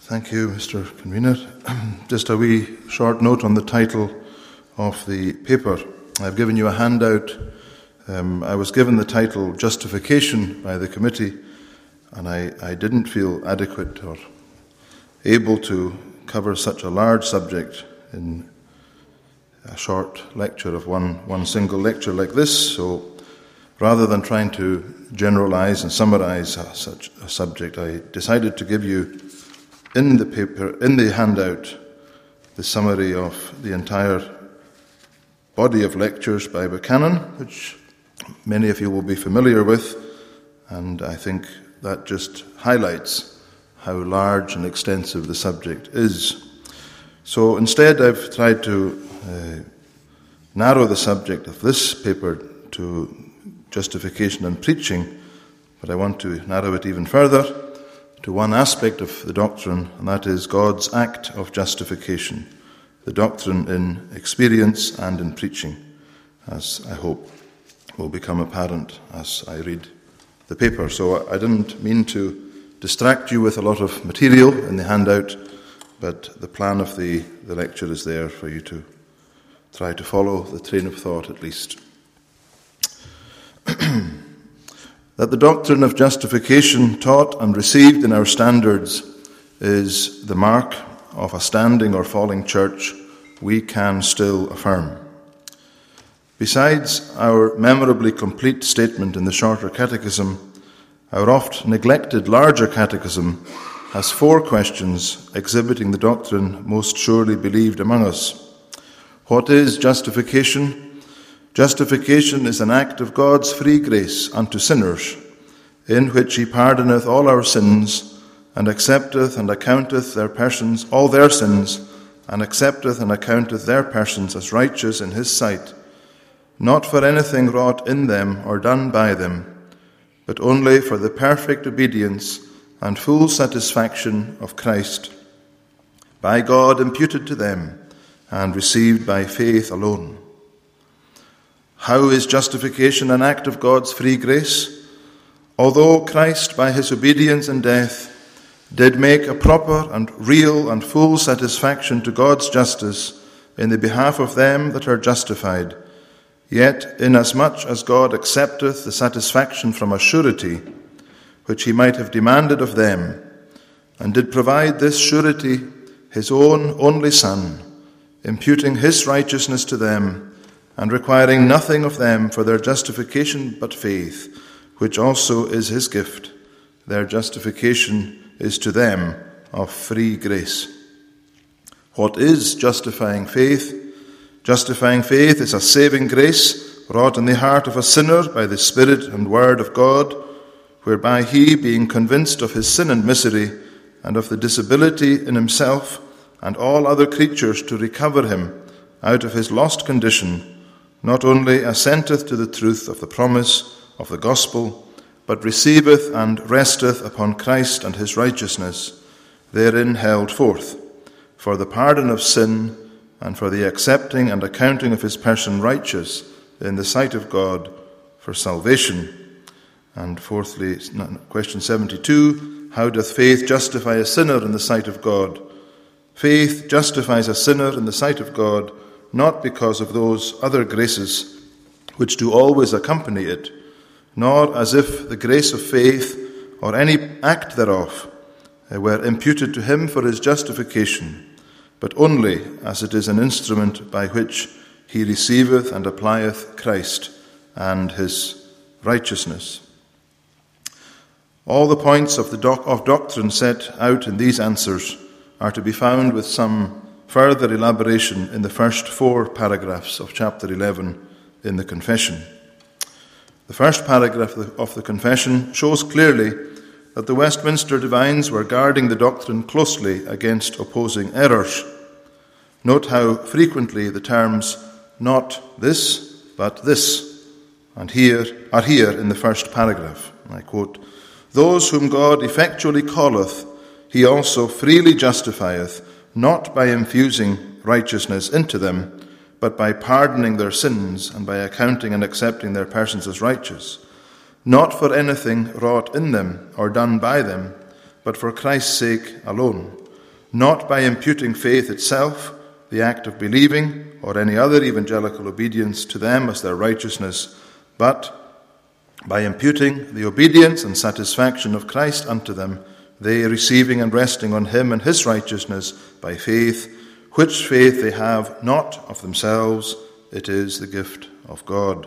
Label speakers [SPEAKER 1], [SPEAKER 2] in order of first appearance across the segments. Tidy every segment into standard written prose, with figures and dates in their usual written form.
[SPEAKER 1] Thank you, Mr. Convener. Just a wee short note on the title of the paper. I've given you a handout. I was given the title Justification by the committee, and I didn't feel adequate or able to cover such a large subject in a short lecture of one single lecture like this. So rather than trying to generalize and summarize such a subject, I decided to give you in the paper, in the handout, the summary of the entire body of lectures by Buchanan, which many of you will be familiar with, and I think that just highlights how large and extensive the subject is. So instead I've tried to narrow the subject of this paper to justification and preaching, but I want to narrow it even further to one aspect of the doctrine, and that is God's act of justification, the doctrine in experience and in preaching, as I hope will become apparent as I read the paper. So I didn't mean to distract you with a lot of material in the handout, but the plan of the lecture is there for you to try to follow the train of thought at least. That the doctrine of justification taught and received in our standards is the mark of a standing or falling church, we can still affirm. Besides our memorably complete statement in the Shorter Catechism, our oft neglected Larger Catechism has 4 questions exhibiting the doctrine most surely believed among us. What is justification? Justification is an act of God's free grace unto sinners, in which he pardoneth all our sins, and accepteth and accounteth their persons, all their sins, and accepteth and accounteth their persons as righteous in his sight, not for anything wrought in them or done by them, but only for the perfect obedience and full satisfaction of Christ, by God imputed to them, and received by faith alone. How is justification an act of God's free grace? Although Christ, by his obedience and death, did make a proper and real and full satisfaction to God's justice in the behalf of them that are justified, yet inasmuch as God accepteth the satisfaction from a surety, which he might have demanded of them, and did provide this surety his own only Son, imputing his righteousness to them, and requiring nothing of them for their justification but faith, which also is his gift. Their justification is to them of free grace. What is justifying faith? Justifying faith is a saving grace wrought in the heart of a sinner by the Spirit and Word of God, whereby he, being convinced of his sin and misery, and of the disability in himself and all other creatures to recover him out of his lost condition, not only assenteth to the truth of the promise of the gospel, but receiveth and resteth upon Christ and his righteousness, therein held forth, for the pardon of sin and for the accepting and accounting of his person righteous in the sight of God for salvation. And fourthly, question 72, how doth faith justify a sinner in the sight of God? Faith justifies a sinner in the sight of God, not because of those other graces which do always accompany it, nor as if the grace of faith or any act thereof were imputed to him for his justification, but only as it is an instrument by which he receiveth and applieth Christ and his righteousness. All the points of doctrine set out in these answers are to be found with some further elaboration in the first 4 paragraphs of chapter 11 in the Confession. The first paragraph of the Confession shows clearly that the Westminster divines were guarding the doctrine closely against opposing errors. Note how frequently the terms not this, but this, and here in the first paragraph. I quote, "Those whom God effectually calleth, he also freely justifieth, not by infusing righteousness into them, but by pardoning their sins and by accounting and accepting their persons as righteous, not for anything wrought in them or done by them, but for Christ's sake alone, not by imputing faith itself, the act of believing, or any other evangelical obedience to them as their righteousness, but by imputing the obedience and satisfaction of Christ unto them, they receiving and resting on him and his righteousness by faith, which faith they have not of themselves, it is the gift of God.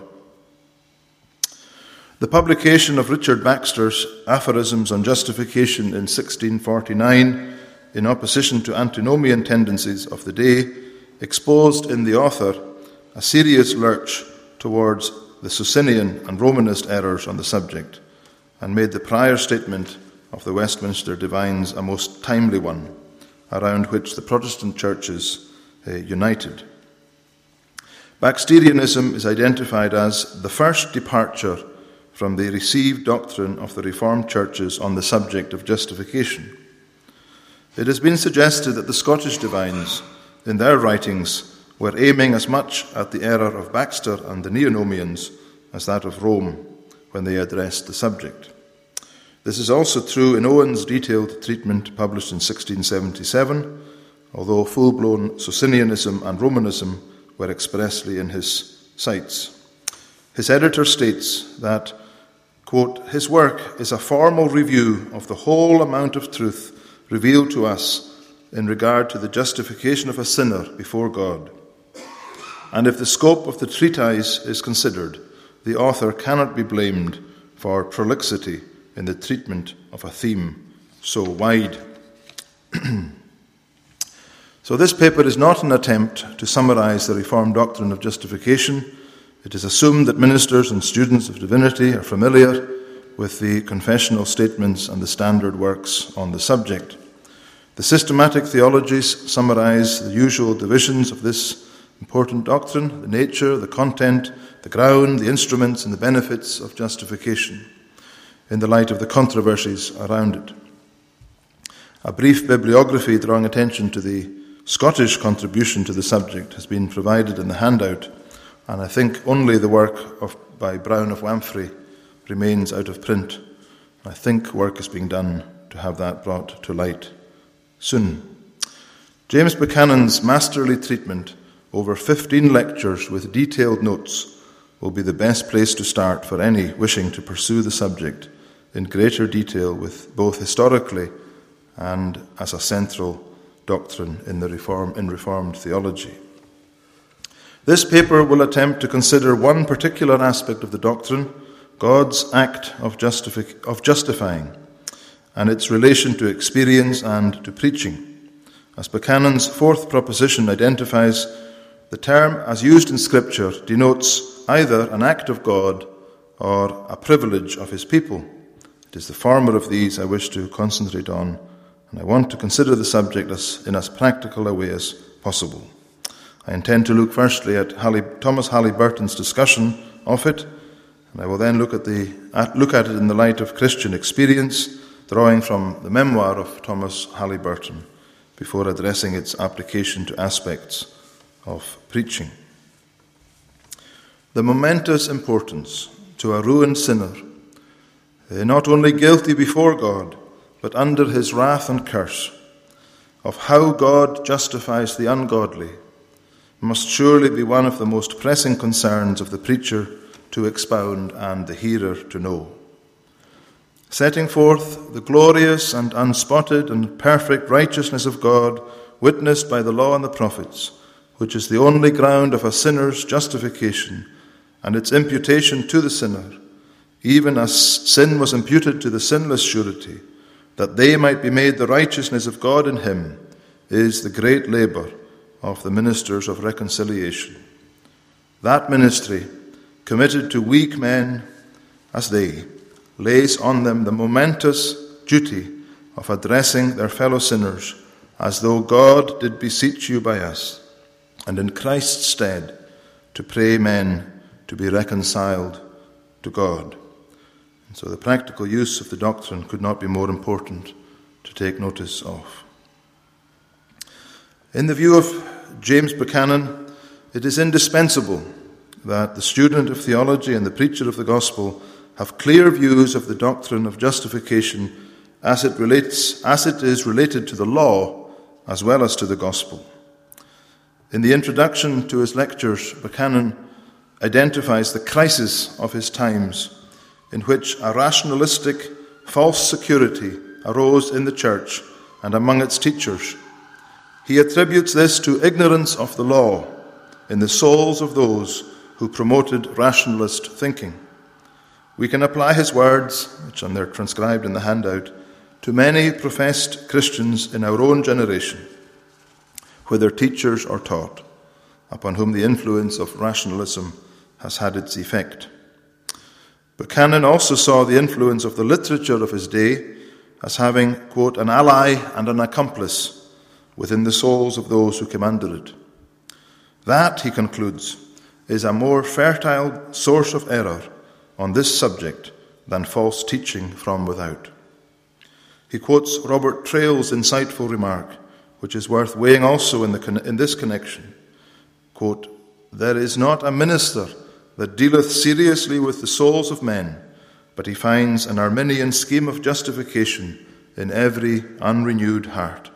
[SPEAKER 1] The publication of Richard Baxter's Aphorisms on Justification in 1649, in opposition to antinomian tendencies of the day, exposed in the author a serious lurch towards the Socinian and Romanist errors on the subject, and made the prior statement of the Westminster Divines a most timely one, around which the Protestant churches united. Baxterianism is identified as the first departure from the received doctrine of the Reformed churches on the subject of justification. It has been suggested that the Scottish divines, in their writings, were aiming as much at the error of Baxter and the Neonomians as that of Rome when they addressed the subject. This is also true in Owen's detailed treatment published in 1677, although full-blown Socinianism and Romanism were expressly in his sights. His editor states that, quote, his work is a formal review of the whole amount of truth revealed to us in regard to the justification of a sinner before God. And if the scope of the treatise is considered, the author cannot be blamed for prolixity in the treatment of a theme so wide. So this paper is not an attempt to summarize the Reformed doctrine of justification. It is assumed that ministers and students of divinity are familiar with the confessional statements and the standard works on the subject. The systematic theologies summarize the usual divisions of this important doctrine: the nature, the content, the ground, the instruments, and the benefits of justification, in the light of the controversies around it. A brief bibliography drawing attention to the Scottish contribution to the subject has been provided in the handout, and I think only the work by Brown of Wamphray remains out of print. I think work is being done to have that brought to light soon. James Buchanan's masterly treatment, over 15 lectures with detailed notes, will be the best place to start for any wishing to pursue the subject in greater detail, with both historically and as a central doctrine in Reformed theology. This paper will attempt to consider one particular aspect of the doctrine, God's act of justifying, and its relation to experience and to preaching. As Buchanan's fourth proposition identifies, the term as used in Scripture denotes either an act of God or a privilege of his people. It is the former of these I wish to concentrate on, and I want to consider the subject in as practical a way as possible. I intend to look firstly at Thomas Halliburton's discussion of it, and I will then look at it in the light of Christian experience, drawing from the memoir of Thomas Halliburton, before addressing its application to aspects of preaching. The momentous importance to a ruined sinner, not only guilty before God, but under his wrath and curse, of how God justifies the ungodly, must surely be one of the most pressing concerns of the preacher to expound and the hearer to know. Setting forth the glorious and unspotted and perfect righteousness of God, witnessed by the law and the prophets, which is the only ground of a sinner's justification and its imputation to the sinner, even as sin was imputed to the sinless surety, that they might be made the righteousness of God in him, is the great labour of the ministers of reconciliation. That ministry, committed to weak men as they, lays on them the momentous duty of addressing their fellow sinners as though God did beseech you by us, and in Christ's stead to pray men to be reconciled to God. And so the practical use of the doctrine could not be more important to take notice of. In the view of James Buchanan, it is indispensable that the student of theology and the preacher of the gospel have clear views of the doctrine of justification as it is related to the law as well as to the gospel. In the introduction to his lectures, Buchanan identifies the crisis of his times, in which a rationalistic, false security arose in the church and among its teachers. He attributes this to ignorance of the law in the souls of those who promoted rationalist thinking. We can apply his words, which are transcribed in the handout, to many professed Christians in our own generation, whether teachers or taught, upon whom the influence of rationalism has had its effect. Buchanan also saw the influence of the literature of his day as having, quote, an ally and an accomplice within the souls of those who came under it. That, he concludes, is a more fertile source of error on this subject than false teaching from without. He quotes Robert Trail's insightful remark, which is worth weighing also in this connection. Quote, there is not a minister that dealeth seriously with the souls of men, but he finds an Arminian scheme of justification in every unrenewed heart.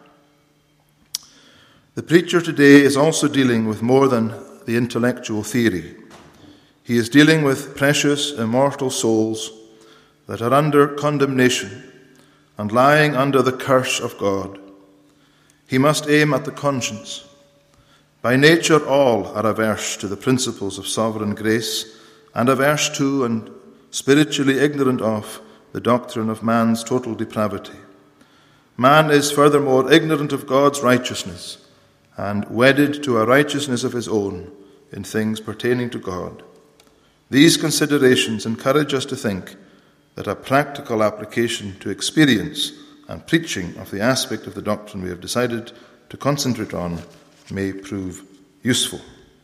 [SPEAKER 1] The preacher today is also dealing with more than the intellectual theory. He is dealing with precious, immortal souls that are under condemnation and lying under the curse of God. He must aim at the conscience. By nature, all are averse to the principles of sovereign grace and averse to and spiritually ignorant of the doctrine of man's total depravity. Man is furthermore ignorant of God's righteousness and wedded to a righteousness of his own in things pertaining to God. These considerations encourage us to think that a practical application to experience and preaching of the aspect of the doctrine we have decided to concentrate on may prove useful.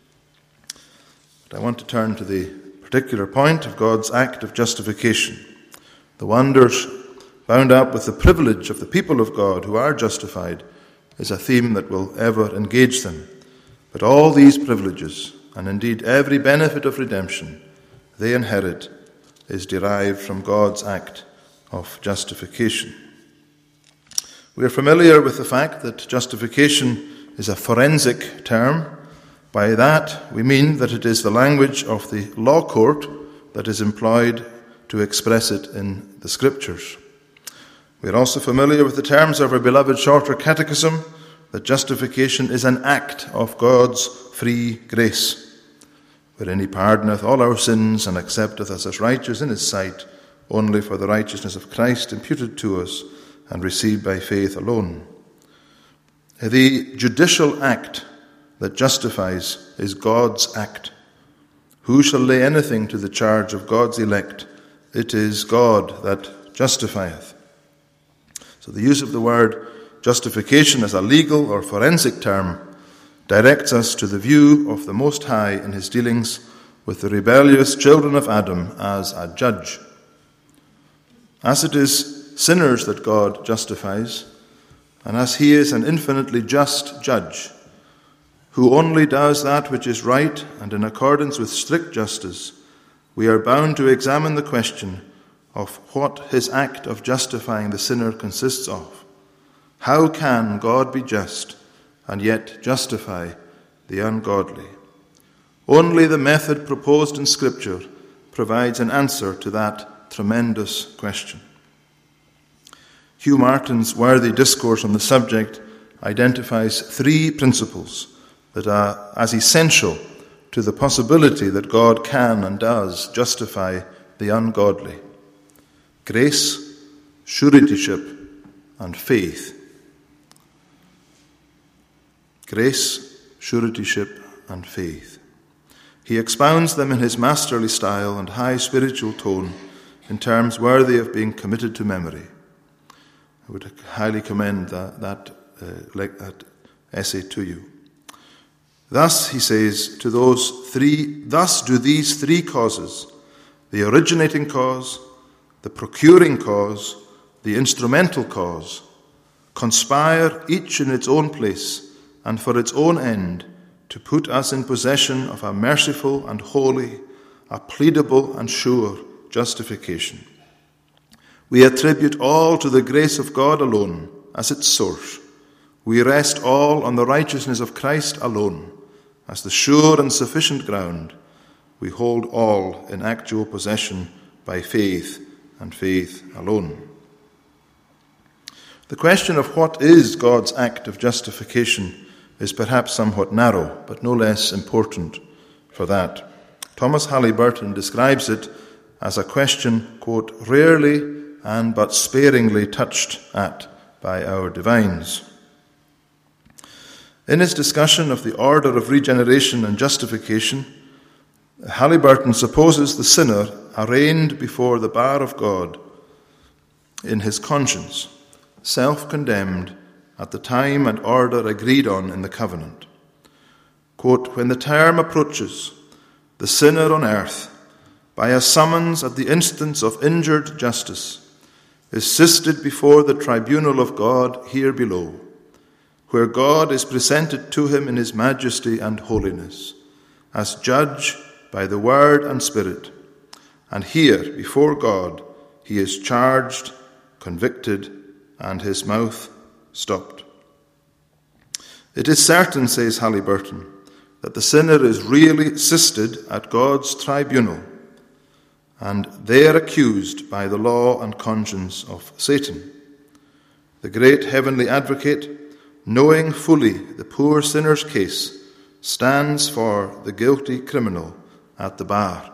[SPEAKER 1] But I want to turn to the particular point of God's act of justification. The wonders bound up with the privilege of the people of God who are justified is a theme that will ever engage them. But all these privileges, and indeed every benefit of redemption they inherit, is derived from God's act of justification. We are familiar with the fact that justification is a forensic term. By that we mean that it is the language of the law court that is employed to express it in the Scriptures. We are also familiar with the terms of our beloved Shorter Catechism, that justification is an act of God's free grace, wherein he pardoneth all our sins and accepteth us as righteous in his sight, only for the righteousness of Christ imputed to us and received by faith alone. The judicial act that justifies is God's act. Who shall lay anything to the charge of God's elect? It is God that justifieth. So the use of the word justification as a legal or forensic term directs us to the view of the Most High in his dealings with the rebellious children of Adam as a judge. As it is sinners that God justifies, and as he is an infinitely just judge, who only does that which is right and in accordance with strict justice, we are bound to examine the question of what his act of justifying the sinner consists of. How can God be just and yet justify the ungodly? Only the method proposed in Scripture provides an answer to that tremendous question. Hugh Martin's worthy discourse on the subject identifies three principles that are as essential to the possibility that God can and does justify the ungodly: grace, suretyship, and faith. Grace, suretyship, and faith. He expounds them in his masterly style and high spiritual tone in terms worthy of being committed to memory. I would highly commend that essay to you. Thus, he says, thus do these three causes, the originating cause, the procuring cause, the instrumental cause, conspire each in its own place and for its own end to put us in possession of a merciful and holy, a pleadable and sure justification. We attribute all to the grace of God alone as its source. We rest all on the righteousness of Christ alone, as the sure and sufficient ground. We hold all in actual possession by faith and faith alone. The question of what is God's act of justification is perhaps somewhat narrow, but no less important for that. Thomas Halliburton describes it as a question, quote, rarely and but sparingly touched at by our divines. In his discussion of the order of regeneration and justification, Halliburton supposes the sinner arraigned before the bar of God in his conscience, self-condemned at the time and order agreed on in the covenant. Quote, when the term approaches, the sinner on earth, by a summons at the instance of injured justice, is sisted before the tribunal of God here below, where God is presented to him in his majesty and holiness, as judge by the word and spirit, and here before God he is charged, convicted, and his mouth stopped. It is certain, says Halliburton, that the sinner is really sisted at God's tribunal, and there accused by the law and conscience of Satan. The great heavenly advocate, knowing fully the poor sinner's case, stands for the guilty criminal at the bar.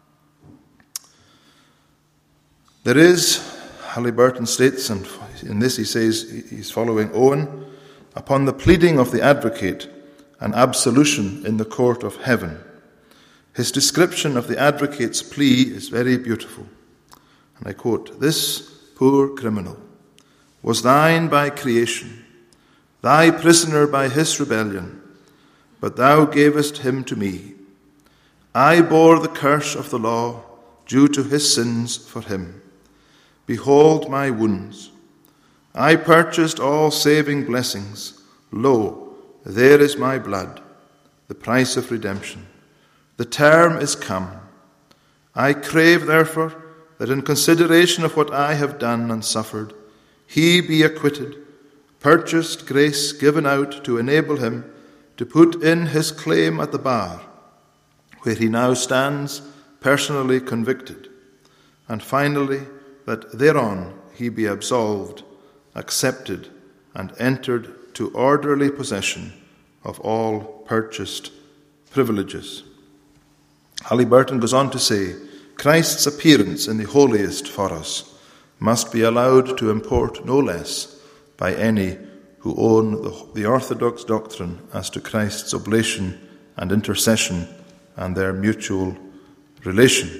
[SPEAKER 1] There is, Halliburton states, and in this he says he's following Owen, upon the pleading of the advocate, an absolution in the court of heaven. His description of the advocate's plea is very beautiful. And I quote, this poor criminal was thine by creation, thy prisoner by his rebellion, but thou gavest him to me. I bore the curse of the law due to his sins for him. Behold my wounds. I purchased all saving blessings. Lo, there is my blood, the price of redemption. The term is come. I crave, therefore, that in consideration of what I have done and suffered, he be acquitted, purchased grace given out to enable him to put in his claim at the bar, where he now stands personally convicted, and finally, that thereon he be absolved, accepted, and entered to orderly possession of all purchased privileges. Halliburton goes on to say, Christ's appearance in the holiest for us must be allowed to import no less by any who own the orthodox doctrine as to Christ's oblation and intercession and their mutual relation.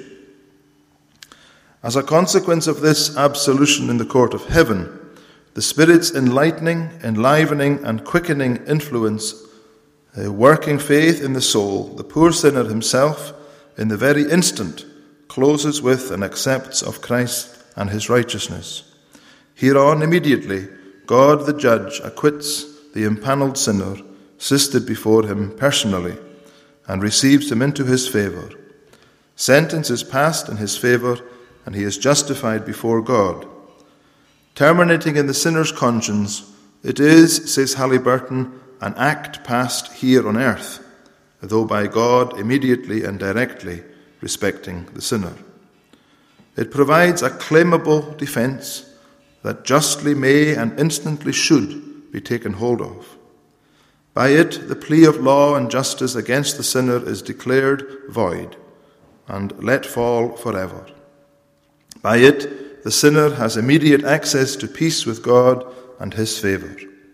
[SPEAKER 1] As a consequence of this absolution in the court of heaven, the Spirit's enlightening, enlivening, and quickening influence, working faith in the soul, the poor sinner himself, in the very instant, closes with and accepts of Christ and his righteousness. Hereon, immediately, God the judge acquits the impanelled sinner, sisted before him personally, and receives him into his favour. Sentence is passed in his favour, and he is justified before God. Terminating in the sinner's conscience, it is, says Halliburton, an act passed here on earth, though by God immediately and directly respecting the sinner. It provides a claimable defence that justly may and instantly should be taken hold of. By it, the plea of law and justice against the sinner is declared void and let fall forever. By it, the sinner has immediate access to peace with God and his favour.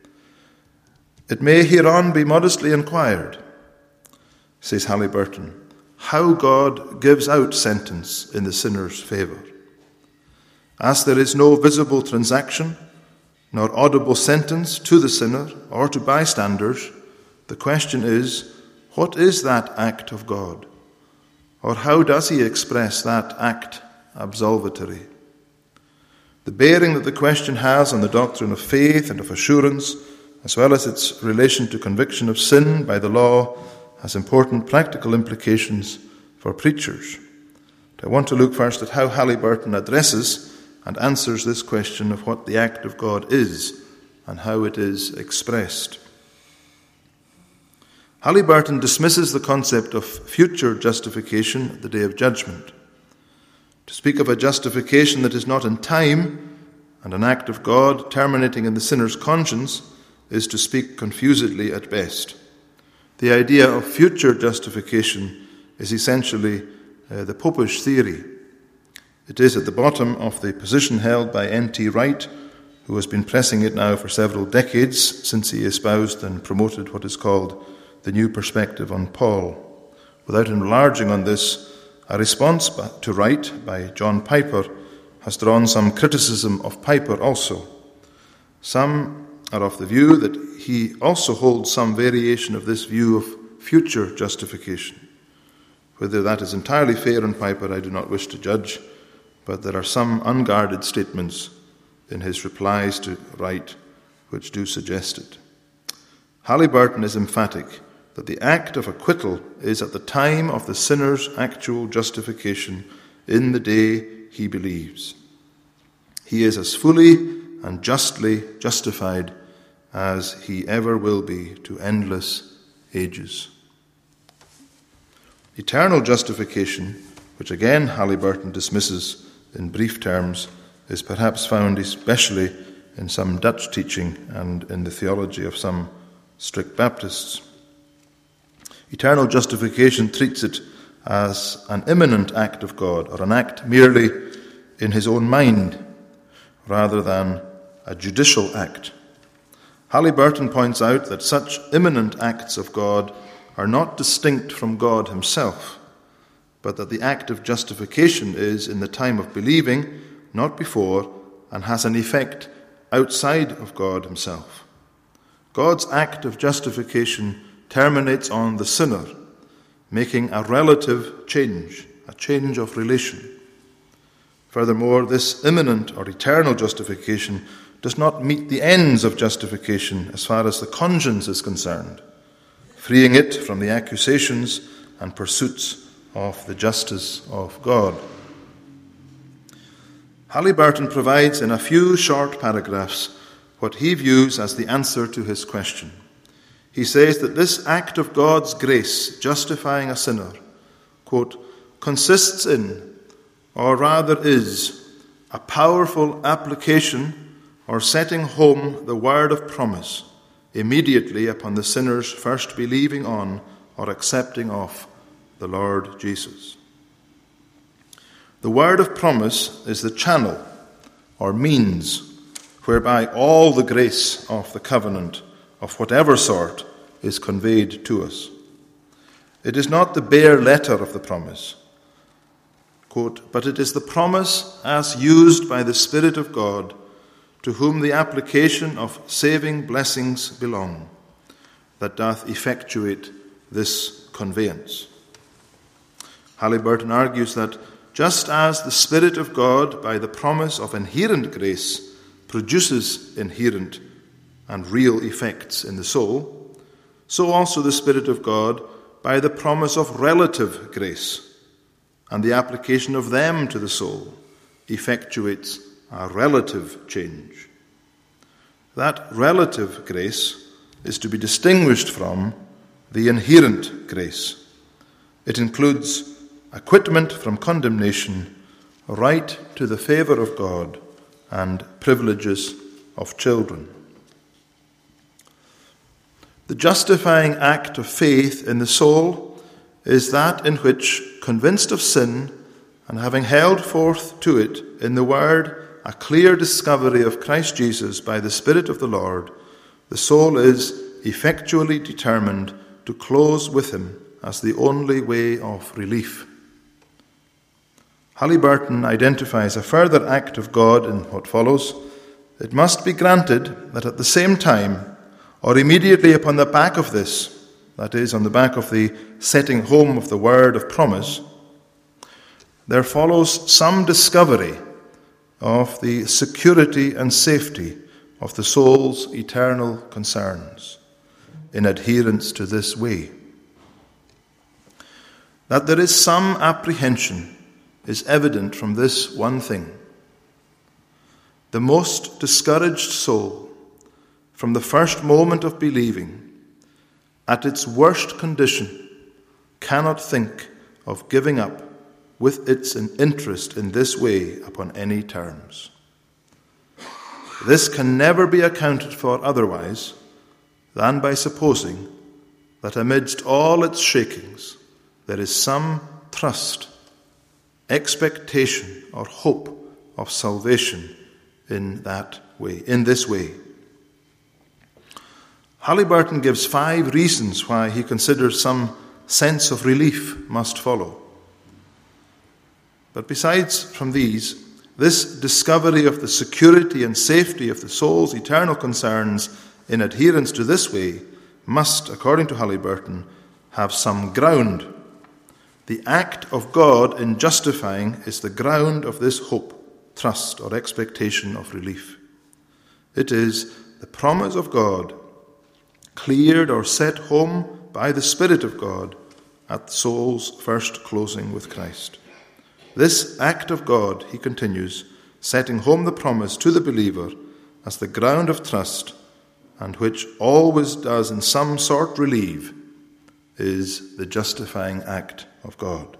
[SPEAKER 1] It may hereon be modestly inquired, says Halliburton, how God gives out sentence in the sinner's favour. As there is no visible transaction, nor audible sentence to the sinner or to bystanders, the question is, what is that act of God? Or how does he express that act absolvatory? The bearing that the question has on the doctrine of faith and of assurance, as well as its relation to conviction of sin by the law, has important practical implications for preachers. I want to look first at how Halliburton addresses and answers this question of what the act of God is and how it is expressed. Halliburton dismisses the concept of future justification at the day of judgment. To speak of a justification that is not in time and an act of God terminating in the sinner's conscience is to speak confusedly at best. The idea of future justification is essentially the Popish theory. It is at the bottom of the position held by N.T. Wright, who has been pressing it now for several decades since he espoused and promoted what is called the New Perspective on Paul. Without enlarging on this, a response to Wright by John Piper has drawn some criticism of Piper also. Some are of the view that he also holds some variation of this view of future justification. Whether that is entirely fair on Piper, I do not wish to judge, but there are some unguarded statements in his replies to Wright which do suggest it. Halliburton is emphatic that the act of acquittal is at the time of the sinner's actual justification in the day he believes. He is as fully and justly justified as he ever will be to endless ages. Eternal justification, which again Halliburton dismisses in brief terms, is perhaps found especially in some Dutch teaching and in the theology of some strict Baptists. Eternal justification treats it as an imminent act of God, or an act merely in his own mind, rather than a judicial act. Halliburton points out that such imminent acts of God are not distinct from God himself, but that the act of justification is in the time of believing, not before, and has an effect outside of God himself. God's act of justification terminates on the sinner, making a relative change, a change of relation. Furthermore, this imminent or eternal justification does not meet the ends of justification as far as the conscience is concerned, freeing it from the accusations and pursuits of the justice of God. Halliburton provides in a few short paragraphs what he views as the answer to his question. He says that this act of God's grace, justifying a sinner, quote, consists in, or rather is, a powerful application or setting home the word of promise immediately upon the sinner's first believing on or accepting of the Lord Jesus. The word of promise is the channel or means whereby all the grace of the covenant of whatever sort is conveyed to us. It is not the bare letter of the promise, quote, but it is the promise as used by the Spirit of God, to whom the application of saving blessings belong, that doth effectuate this conveyance. Halliburton argues that just as the Spirit of God, by the promise of inherent grace, produces inherent and real effects in the soul, so also the Spirit of God, by the promise of relative grace and the application of them to the soul, effectuates a relative change. That relative grace is to be distinguished from the inherent grace. It includes acquitment from condemnation, right to the favour of God, and privileges of children. The justifying act of faith in the soul is that in which, convinced of sin, and having held forth to it in the Word a clear discovery of Christ Jesus by the Spirit of the Lord, the soul is effectually determined to close with him as the only way of relief. Halliburton identifies a further act of God in what follows. It must be granted that at the same time, or immediately upon the back of this, that is, on the back of the setting home of the word of promise, there follows some discovery of the security and safety of the soul's eternal concerns in adherence to this way. That there is some apprehension is evident from this one thing. The most discouraged soul from the first moment of believing, at its worst condition, cannot think of giving up with its interest in this way upon any terms. This can never be accounted for otherwise than by supposing that amidst all its shakings there is some trust, expectation, or hope of salvation in this way. Halyburton gives 5 reasons why he considers some sense of relief must follow. But besides from these, this discovery of the security and safety of the soul's eternal concerns in adherence to this way must, according to Halyburton, have some ground. The act of God in justifying is the ground of this hope, trust, or expectation of relief. It is the promise of God, cleared or set home by the Spirit of God at the soul's first closing with Christ. This act of God, he continues, setting home the promise to the believer as the ground of trust, and which always does in some sort relieve, is the justifying act of God.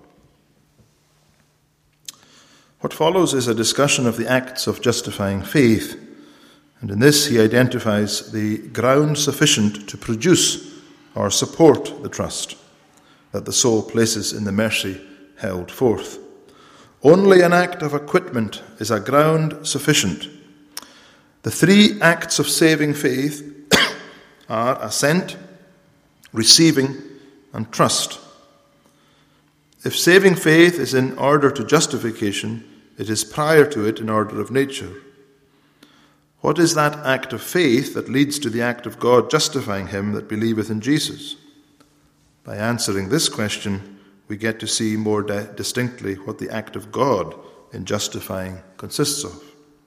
[SPEAKER 1] What follows is a discussion of the acts of justifying faith, and in this he identifies the ground sufficient to produce or support the trust that the soul places in the mercy held forth. Only an act of acquitment is a ground sufficient. The 3 acts of saving faith are assent, receiving, and trust. If saving faith is in order to justification, it is prior to it in order of nature. What is that act of faith that leads to the act of God justifying him that believeth in Jesus? By answering this question, we get to see more distinctly what the act of God in justifying consists of.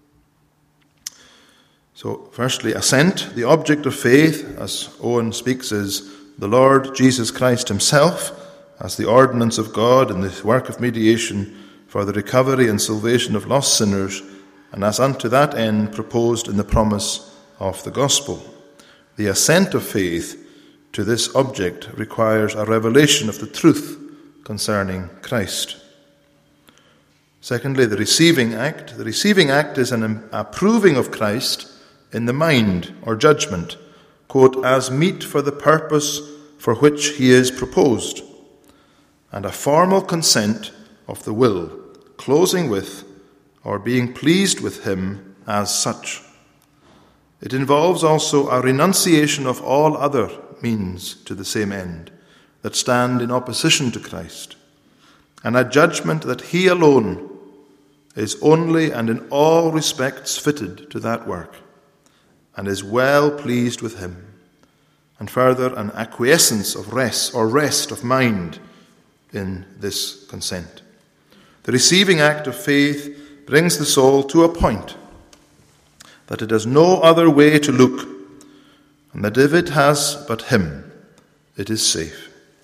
[SPEAKER 1] So, firstly, assent. The object of faith, as Owen speaks, is the Lord Jesus Christ himself as the ordinance of God in the work of mediation for the recovery and salvation of lost sinners, and as unto that end proposed in the promise of the gospel. The assent of faith to this object requires a revelation of the truth concerning Christ. Secondly, the receiving act. The receiving act is an approving of Christ in the mind or judgment, quote, as meet for the purpose for which he is proposed, and a formal consent of the will, closing with or being pleased with him as such. It involves also a renunciation of all other means to the same end that stand in opposition to Christ, and a judgment that he alone is only and in all respects fitted to that work, and is well pleased with him, and further an acquiescence of rest of mind in this consent. The receiving act of faith brings the soul to a point that it has no other way to look, and that if it has but him, it is safe.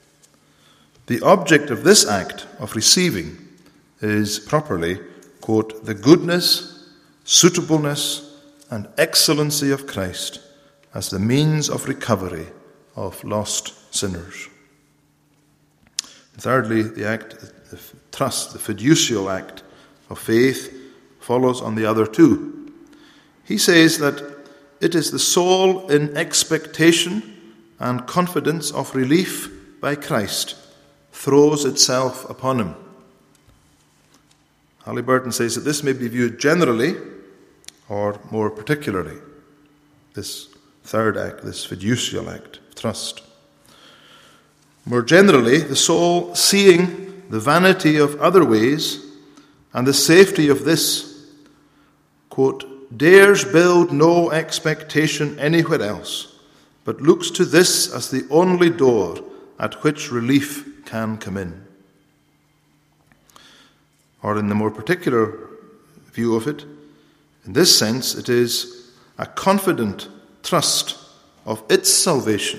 [SPEAKER 1] The object of this act of receiving is properly, quote, the goodness, suitableness, and excellency of Christ as the means of recovery of lost sinners. Thirdly, the act, the trust, the fiducial act of faith follows on the other 2. He says that it is the soul in expectation and confidence of relief by Christ throws itself upon him. Halyburton says that this may be viewed generally or more particularly, this third act, this fiducial act of trust. More generally, the soul, seeing the vanity of other ways and the safety of this, quote, dares build no expectation anywhere else, but looks to this as the only door at which relief can come in. Or in the more particular view of it, in this sense, it is a confident trust of its salvation,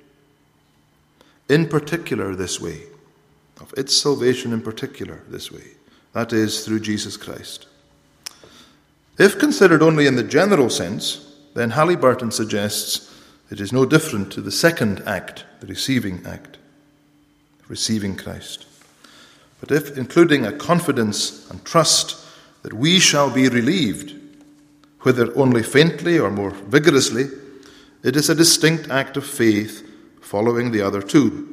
[SPEAKER 1] in particular this way, of its salvation in particular this way, that is, through Jesus Christ. If considered only in the general sense, then Halliburton suggests it is no different to the second act, the receiving act, receiving Christ. But if including a confidence and trust that we shall be relieved, whether only faintly or more vigorously, it is a distinct act of faith following the other two.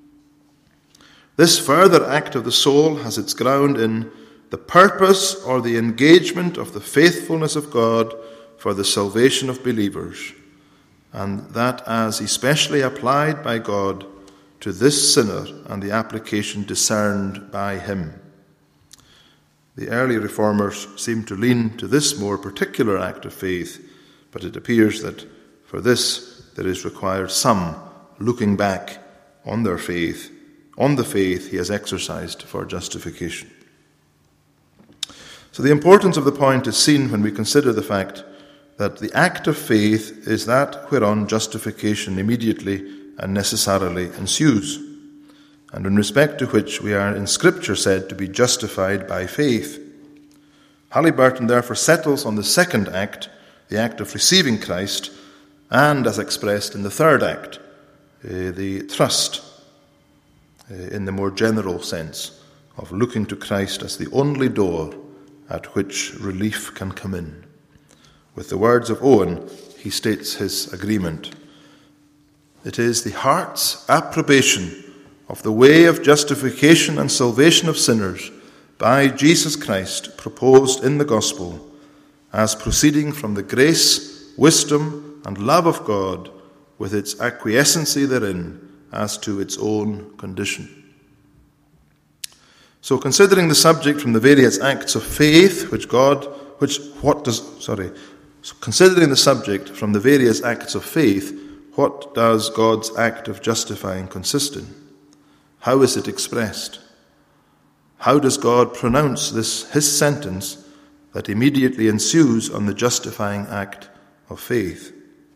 [SPEAKER 1] This further act of the soul has its ground in the purpose or the engagement of the faithfulness of God for the salvation of believers, and that as especially applied by God to this sinner and the application discerned by him. The early reformers seem to lean to this more particular act of faith, but it appears that for this there is required some looking back on their faith, on the faith he has exercised for justification. So the importance of the point is seen when we consider the fact that the act of faith is that whereon justification immediately and necessarily ensues, and in respect to which we are in Scripture said to be justified by faith. Halliburton therefore settles on the second act, the act of receiving Christ, and as expressed in the third act, the trust in the more general sense of looking to Christ as the only door at which relief can come in. With the words of Owen, he states his agreement. It is the heart's approbation of the way of justification and salvation of sinners by Jesus Christ proposed in the gospel as proceeding from the grace, wisdom, and love of God with its acquiescency therein as to its own condition. So considering the subject from the various acts of faith considering the subject from the various acts of faith, what does God's act of justifying consist in? How is it expressed? How does God pronounce his sentence that immediately ensues on the justifying act of faith?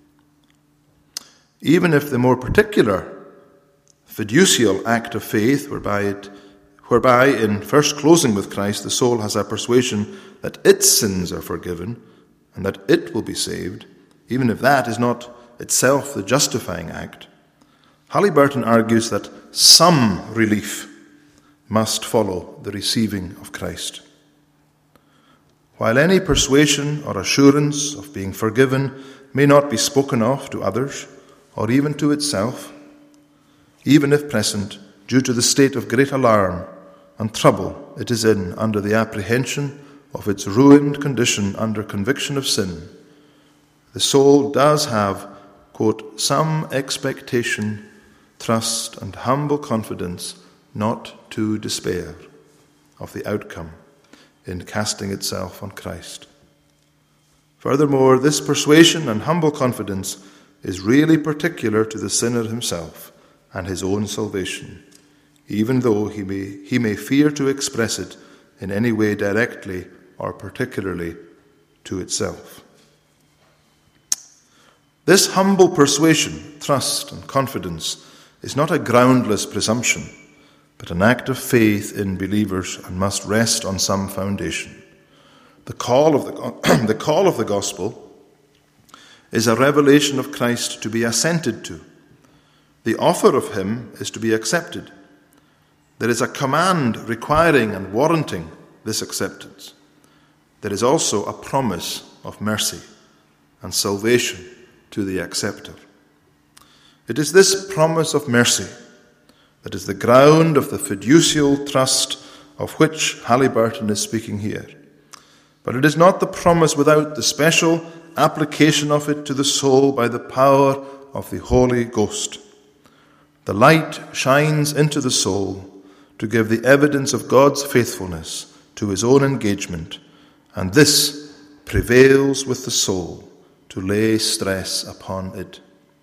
[SPEAKER 1] Even if the more particular fiducial act of faith, whereby in first closing with Christ the soul has a persuasion that its sins are forgiven and that it will be saved, even if that is not itself the justifying act, Halliburton argues that some relief must follow the receiving of Christ. While any persuasion or assurance of being forgiven may not be spoken of to others or even to itself, even if present, due to the state of great alarm and trouble it is in under the apprehension of its ruined condition under conviction of sin, the soul does have, quote, some expectation, trust, and humble confidence not to despair of the outcome in casting itself on Christ. Furthermore, this persuasion and humble confidence is really particular to the sinner himself and his own salvation, even though he may fear to express it in any way directly or particularly to itself. This humble persuasion, trust, and confidence is not a groundless presumption, but an act of faith in believers and must rest on some foundation. The call of the gospel is a revelation of Christ to be assented to. The offer of him is to be accepted. There is a command requiring and warranting this acceptance. There is also a promise of mercy and salvation to the acceptor. It is this promise of mercy that is the ground of the fiducial trust of which Halliburton is speaking here. But it is not the promise without the special application of it to the soul by the power of the Holy Ghost. The light shines into the soul to give the evidence of God's faithfulness to his own engagement, and this prevails with the soul to lay stress upon it.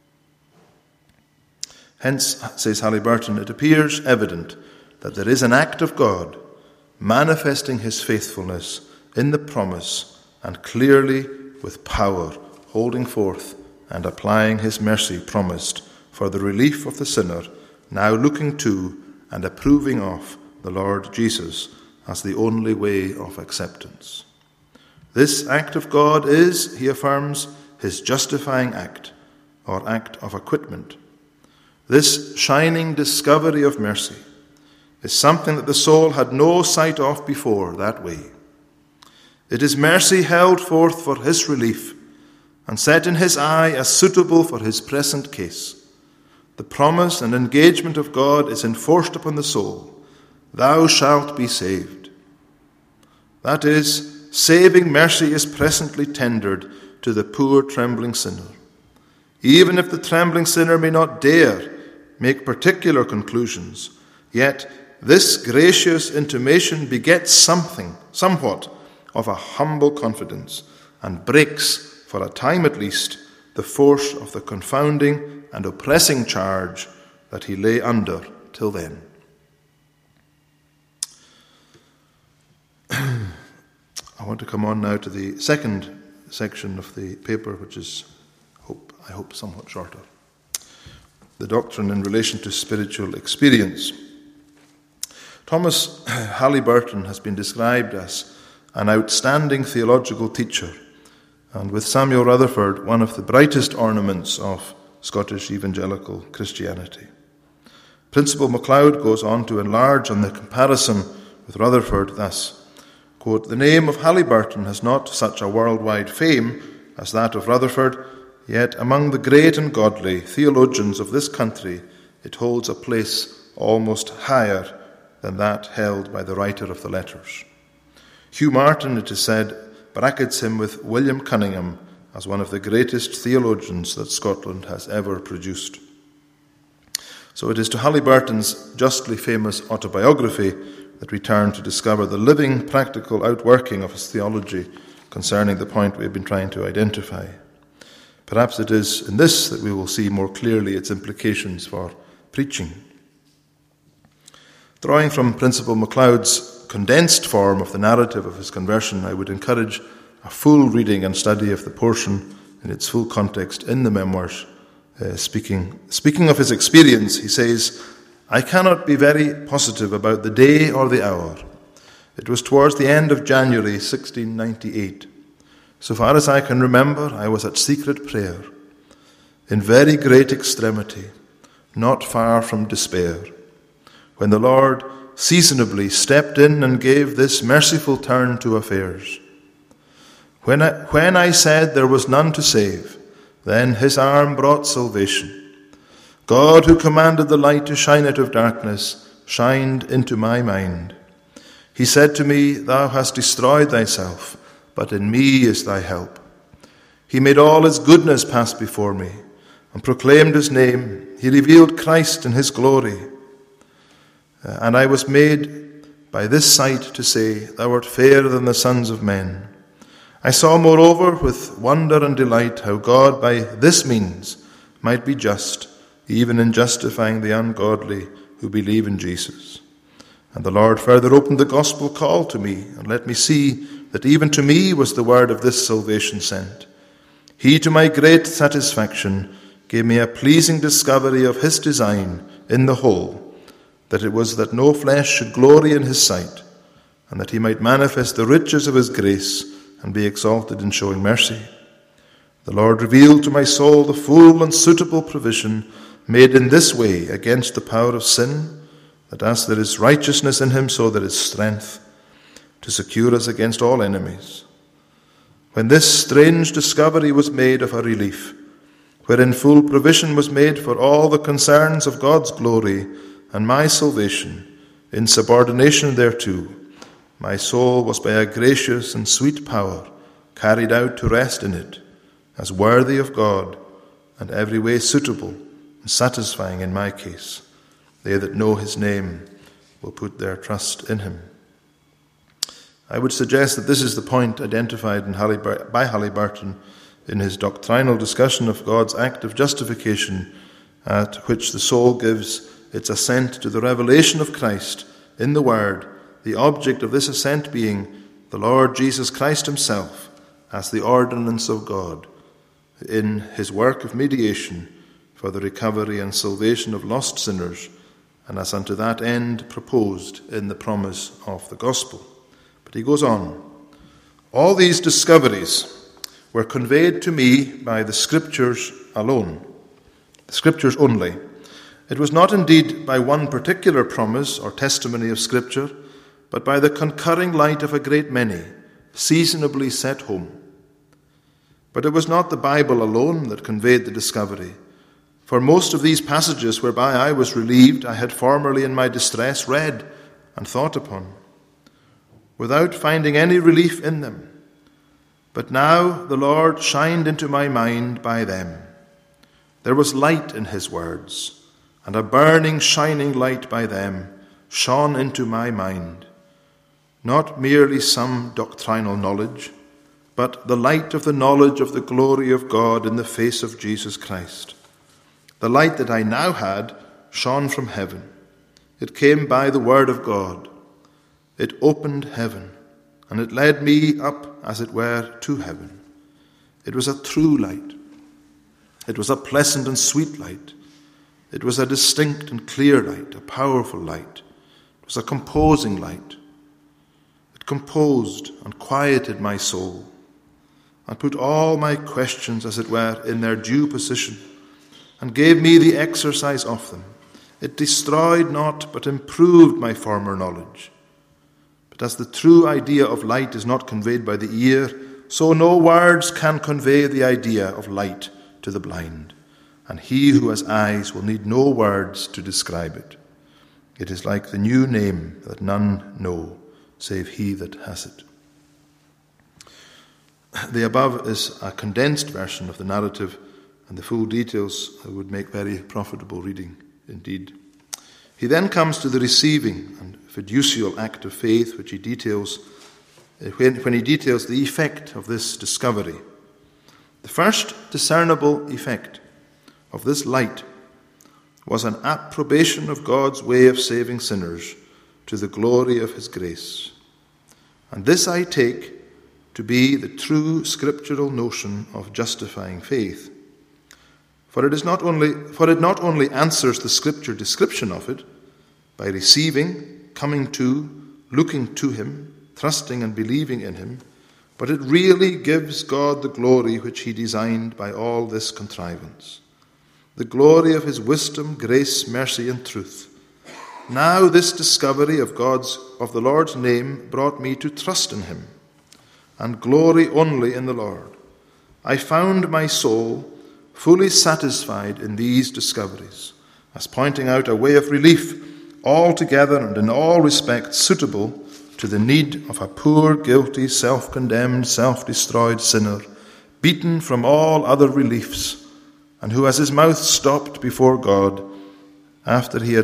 [SPEAKER 1] Hence, says Halliburton, it appears evident that there is an act of God manifesting his faithfulness in the promise and clearly with power holding forth and applying his mercy promised for the relief of the sinner now looking to and approving of the Lord Jesus as the only way of acceptance. This act of God is, he affirms, his justifying act or act of acquitment. This shining discovery of mercy is something that the soul had no sight of before that way. It is mercy held forth for his relief and set in his eye as suitable for his present case. The promise and engagement of God is enforced upon the soul. Thou shalt be saved. That is, saving mercy is presently tendered to the poor trembling sinner. Even if the trembling sinner may not dare make particular conclusions, yet this gracious intimation begets somewhat of a humble confidence, and breaks, for a time at least, the force of the confounding and oppressing charge that he lay under till then. I want to come on now to the second section of the paper, which is, I hope, somewhat shorter. The doctrine in relation to spiritual experience. Thomas Halyburton has been described as an outstanding theological teacher, and with Samuel Rutherford, one of the brightest ornaments of Scottish evangelical Christianity. Principal MacLeod goes on to enlarge on the comparison with Rutherford thus, quote, "The name of Halyburton has not such a worldwide fame as that of Rutherford, yet among the great and godly theologians of this country it holds a place almost higher than that held by the writer of the letters. Hugh Martin, it is said, brackets him with William Cunningham as one of the greatest theologians that Scotland has ever produced." So it is to Halyburton's justly famous autobiography that we turn to discover the living, practical outworking of his theology concerning the point we have been trying to identify. Perhaps it is in this that we will see more clearly its implications for preaching. Drawing from Principal MacLeod's condensed form of the narrative of his conversion, I would encourage a full reading and study of the portion in its full context in the memoirs. Speaking of his experience, he says, "I cannot be very positive about the day or the hour. It was towards the end of January 1698. So far as I can remember, I was at secret prayer, in very great extremity, not far from despair, when the Lord seasonably stepped in and gave this merciful turn to affairs. When I said there was none to save, then his arm brought salvation. God, who commanded the light to shine out of darkness, shined into my mind. He said to me, Thou hast destroyed thyself, but in me is thy help. He made all his goodness pass before me, and proclaimed his name. He revealed Christ in his glory. And I was made by this sight to say, Thou art fairer than the sons of men. I saw moreover with wonder and delight how God by this means might be just, even in justifying the ungodly who believe in Jesus. And the Lord further opened the gospel call to me, and let me see that even to me was the word of this salvation sent. He, to my great satisfaction, gave me a pleasing discovery of his design in the whole, that it was that no flesh should glory in his sight, and that he might manifest the riches of his grace and be exalted in showing mercy. The Lord revealed to my soul the full and suitable provision made in this way against the power of sin, that as there is righteousness in him, so there is strength to secure us against all enemies. When this strange discovery was made of a relief, wherein full provision was made for all the concerns of God's glory and my salvation, in subordination thereto, my soul was by a gracious and sweet power carried out to rest in it, as worthy of God, and every way suitable and satisfying in my case. They that know his name will put their trust in him. I would suggest that this is the point identified by Halyburton in his doctrinal discussion of God's act of justification, at which the soul gives its assent to the revelation of Christ in the Word, the object of this assent being the Lord Jesus Christ himself as the ordinance of God in his work of mediation for the recovery and salvation of lost sinners, and as unto that end proposed in the promise of the gospel. But he goes on, all these discoveries were conveyed to me by the Scriptures alone, the Scriptures only. It was not indeed by one particular promise or testimony of Scripture, but by the concurring light of a great many, seasonably set home. But it was not the Bible alone that conveyed the discovery, for most of these passages whereby I was relieved I had formerly in my distress read and thought upon, without finding any relief in them. But now the Lord shined into my mind by them. There was light in his words, and a burning, shining light by them shone into my mind. Not merely some doctrinal knowledge, but the light of the knowledge of the glory of God in the face of Jesus Christ. The light that I now had shone from heaven. It came by the word of God. It opened heaven, and it led me up, as it were, to heaven. It was a true light. It was a pleasant and sweet light. It was a distinct and clear light, a powerful light. It was a composing light. It composed and quieted my soul, and put all my questions, as it were, in their due position, and gave me the exercise of them. It destroyed not, but improved my former knowledge. But as the true idea of light is not conveyed by the ear, so no words can convey the idea of light to the blind, and he who has eyes will need no words to describe it. It is like the new name that none know, save he that has it. The above is a condensed version of the narrative, and the full details would make very profitable reading indeed. He then comes to the receiving and fiducial act of faith, which he details when he details the effect of this discovery. The first discernible effect of this light was an approbation of God's way of saving sinners to the glory of his grace. And this I take to be the true scriptural notion of justifying faith. For it not only answers the Scripture description of it, by receiving, coming to, looking to him, trusting and believing in him, but it really gives God the glory which he designed by all this contrivance. The glory of his wisdom, grace, mercy, and truth. Now this discovery of the Lord's name brought me to trust in him, and glory only in the Lord. I found my soul fully satisfied in these discoveries, as pointing out a way of relief altogether and in all respects suitable to the need of a poor, guilty, self-condemned, self-destroyed sinner, beaten from all other reliefs, and who has his mouth stopped before God after he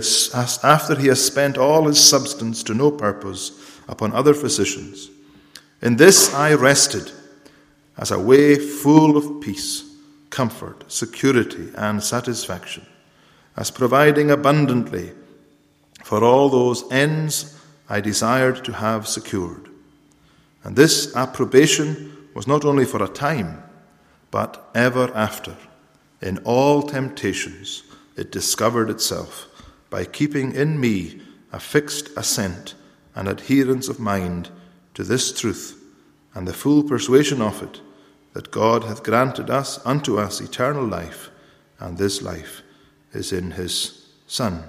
[SPEAKER 1] has spent all his substance to no purpose upon other physicians. In this I rested, as a way full of peace, comfort, security, and satisfaction, as providing abundantly for all those ends I desired to have secured. And this approbation was not only for a time, but ever after. In all temptations it discovered itself by keeping in me a fixed assent and adherence of mind to this truth, and the full persuasion of it, that God hath granted unto us eternal life, and this life is in his Son.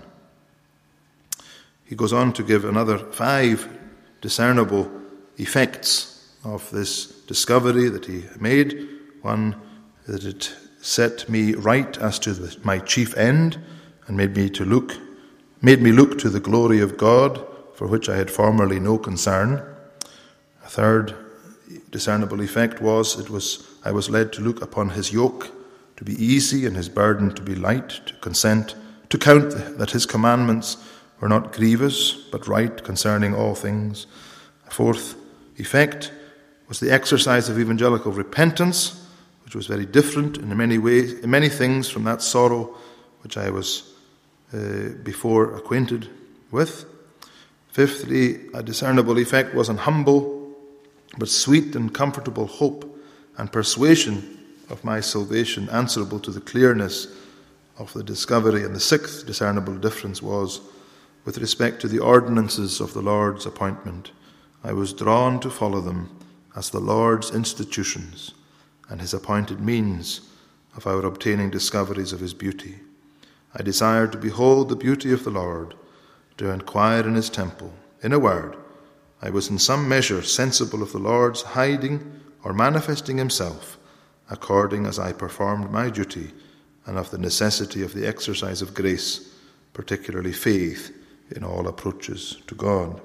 [SPEAKER 1] He goes on to give another 5 discernible effects of this discovery that he made. One, that it set me right as to my chief end, and made me look to the glory of God, for which I had formerly no concern. A third discernible effect was I was led to look upon his yoke to be easy and his burden to be light, to count that his commandments were not grievous, but right concerning all things. A fourth effect was the exercise of evangelical repentance, which was very different in many things from that sorrow which I was before acquainted with. Fifthly, a discernible effect was an humble but sweet and comfortable hope and persuasion of my salvation, answerable to the clearness of the discovery. And the 6th discernible difference was with respect to the ordinances of the Lord's appointment. I was drawn to follow them as the Lord's institutions, and his appointed means of our obtaining discoveries of his beauty. I desired to behold the beauty of the Lord, to inquire in his temple. In a word, I was in some measure sensible of the Lord's hiding or manifesting himself, according as I performed my duty, and of the necessity of the exercise of grace, particularly faith, in all approaches to God.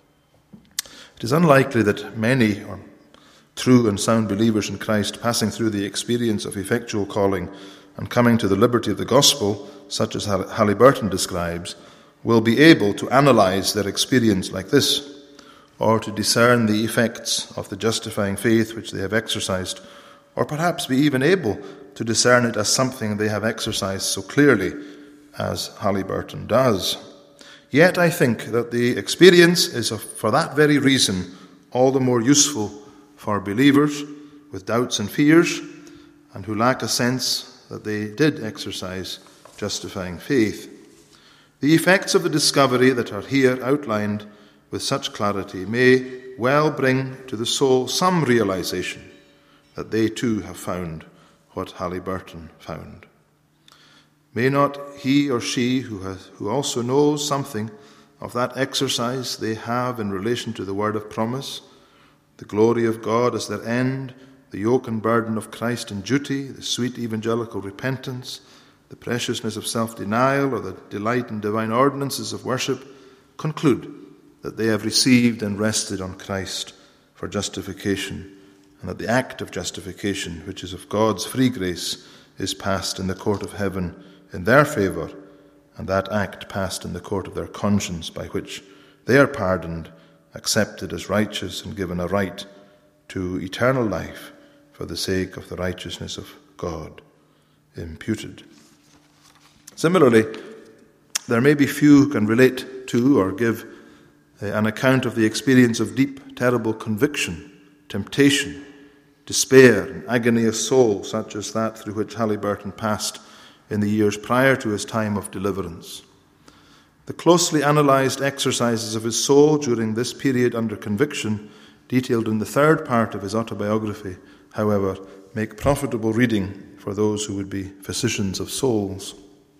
[SPEAKER 1] It is unlikely that many true and sound believers in Christ, passing through the experience of effectual calling and coming to the liberty of the gospel, such as Halliburton describes, will be able to analyze their experience like this, or to discern the effects of the justifying faith which they have exercised, or perhaps be even able to discern it as something they have exercised so clearly as Halliburton does. Yet I think that the experience is, for that very reason, all the more useful for believers with doubts and fears, and who lack a sense that they did exercise justifying faith. The effects of the discovery that are here outlined with such clarity may well bring to the soul some realization that they too have found what Halliburton found. May not he or she who also knows something of that exercise they have in relation to the word of promise, the glory of God as their end, the yoke and burden of Christ in duty, the sweet evangelical repentance, the preciousness of self-denial, or the delight in divine ordinances of worship, conclude that they have received and rested on Christ for justification, and that the act of justification, which is of God's free grace, is passed in the court of heaven in their favour, and that act passed in the court of their conscience, by which they are pardoned, accepted as righteous, and given a right to eternal life for the sake of the righteousness of God imputed. Similarly, there may be few who can relate to or give an account of the experience of deep, terrible conviction, temptation, despair, and agony of soul, such as that through which Halliburton passed in the years prior to his time of deliverance. The closely analysed exercises of his soul during this period under conviction, detailed in the third part of his autobiography, however, make profitable reading for those who would be physicians of souls.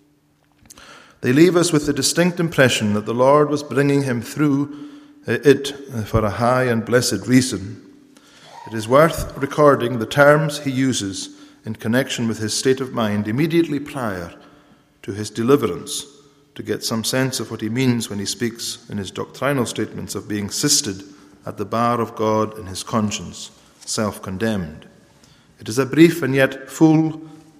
[SPEAKER 1] They leave us with the distinct impression that the Lord was bringing him through it for a high and blessed reason. It is worth recording the terms he uses in connection with his state of mind immediately prior to his deliverance, to get some sense of what he means when he speaks in his doctrinal statements of being sisted at the bar of God in his conscience, self-condemned. It is brief and yet full